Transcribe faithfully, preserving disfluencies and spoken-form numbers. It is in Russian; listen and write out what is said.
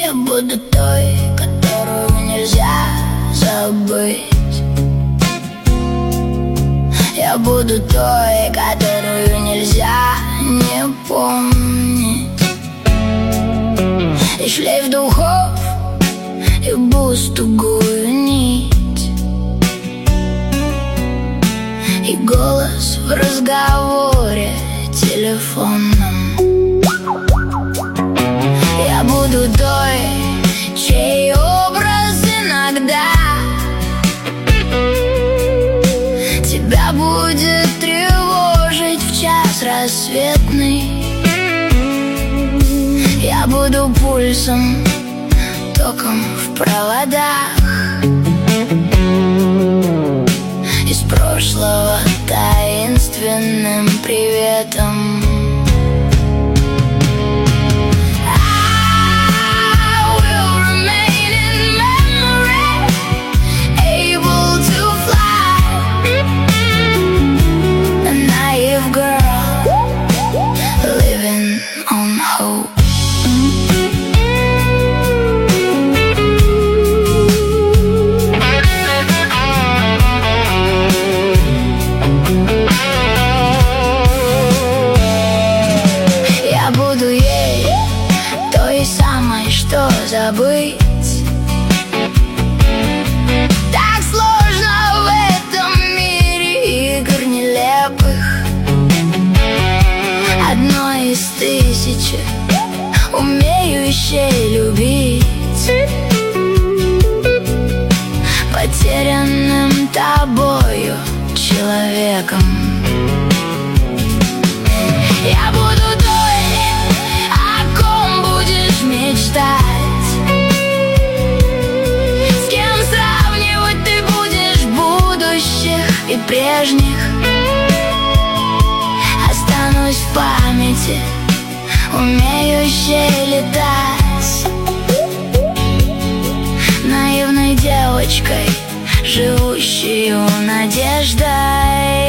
Я буду той, которую нельзя забыть. Я буду той, которую нельзя не помнить. И шлейф духов, и бус тугую нить, и голос в разговоре телефонном. Я буду той, чей образ иногда тебя будет тревожить в час рассветный. Я буду пульсом, током в проводах, из прошлого таинственным приветом. Что забыть? Так сложно в этом мире игр нелепых. Одной из тысячи, умеющей любить, потерянным тобою человеком. Я буду той, о ком будешь мечтать, с кем сравнивать ты будешь будущих и прежних. Останусь в памяти, умеющей летать, наивной девочкой, живущей надеждой.